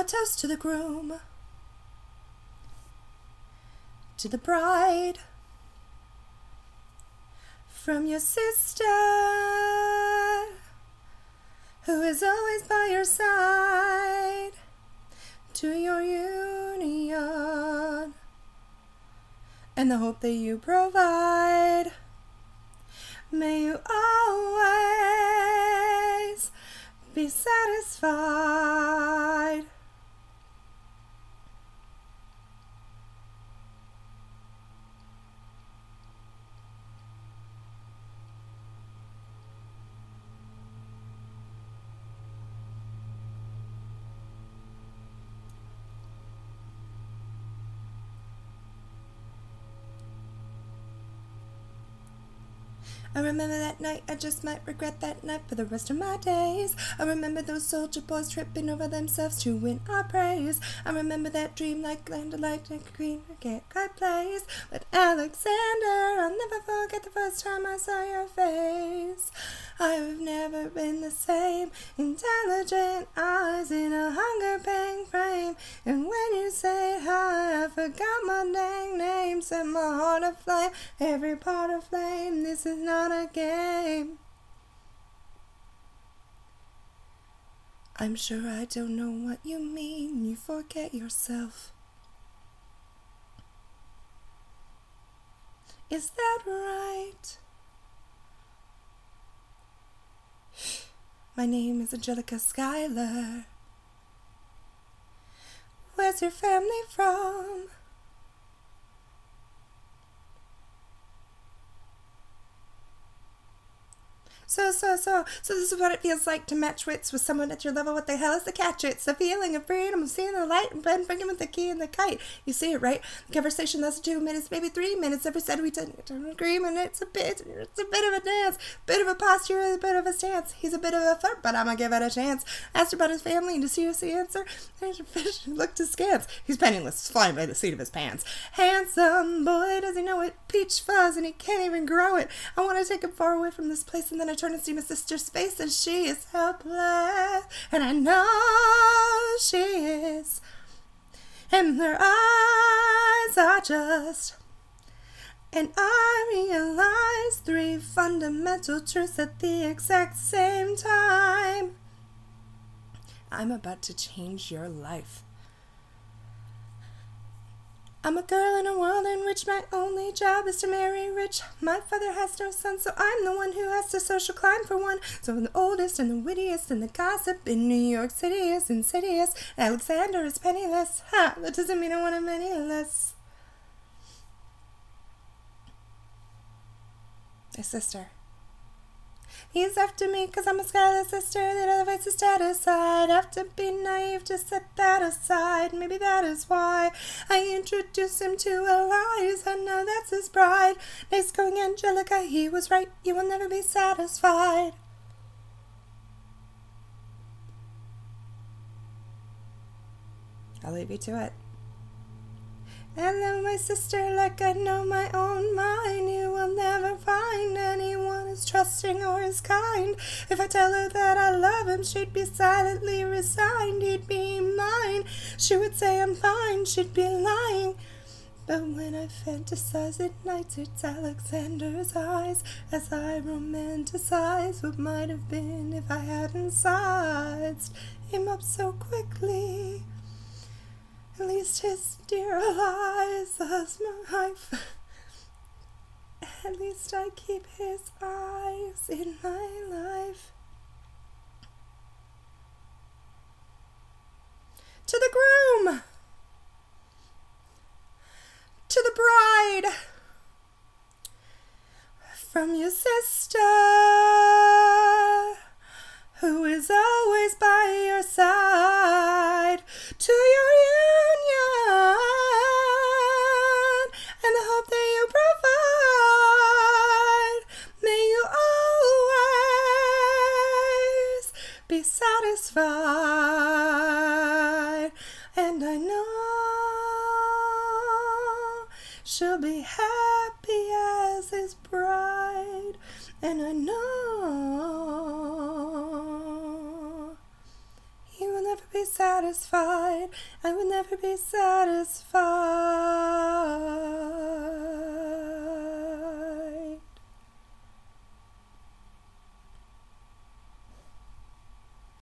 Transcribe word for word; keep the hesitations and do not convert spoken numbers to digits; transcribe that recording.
toast to the groom, to the bride, from your sister, who is always by your side, to your union, and the hope that you provide. May you always be satisfied. I remember that night, I just might regret that night for the rest of my days. I remember those soldier boys tripping over themselves to win our praise. I remember that dream like land like a green cricket place. But Alexander, I'll never forget the first time I saw your face. I've never been the same, intelligent eyes in a hunger pang frame. And when you say hi, I forgot my dang name. Set my heart aflame, every part aflame. This is not a game. I'm sure I don't know what you mean. You forget yourself. Is that right? My name is Angelica Schuyler. Where's your family from? So, so, so, so this is what it feels like to match wits with someone at your level. What the hell is the catch? It's the feeling of freedom, of seeing the light, and then bringing with the key and the kite. You see it, right? The conversation lasts two minutes, maybe three minutes. Every said we don't agree, and it's a bit, it's a bit of a dance, bit of a posture, a bit of a stance. He's a bit of a flirt, but I'ma give it a chance. Asked about his family, and to seriously answer, there's a fish who looked askance. He's penniless, flying by the seat of his pants. Handsome boy, does he know it? Peach fuzz, and he can't even grow it. I want to take him far away from this place, and then I turn and see my sister's face, and she is helpless, and I know she is, and their eyes are just, and I realize three fundamental truths at the exact same time. I'm about to change your life. I'm a girl in a world in which my only job is to marry rich. My father has no son, so I'm the one who has to social climb for one. So I'm the oldest and the wittiest, and the gossip in New York City is insidious. Alexander is penniless. Ha! That doesn't mean I want him any less. My sister. He's after me cause I'm a Schuyler sister that elevates his status. I'd have to be naive to set that aside. Maybe that is why I introduced him to Eliza. Now that's his bride. Nice going, Angelica, he was right. You will never be satisfied. I'll leave you to it. I love my sister like I know my own mind. You will never find anyone as trusting or as kind. If I tell her that I love him, she'd be silently resigned. He'd be mine. She would say I'm fine. She'd be lying. But when I fantasize at night, it's Alexander's eyes as I romanticize what might have been if I hadn't sized him up so quickly. At least his dear Eliza's my life. At least I keep his eyes in my life. To the groom! To the bride! From your sister, who is always by your side, to your union, and the hope that you provide. May you always be satisfied, and I know she'll be happy as his bride, and I know he will never be satisfied. I will never be satisfied.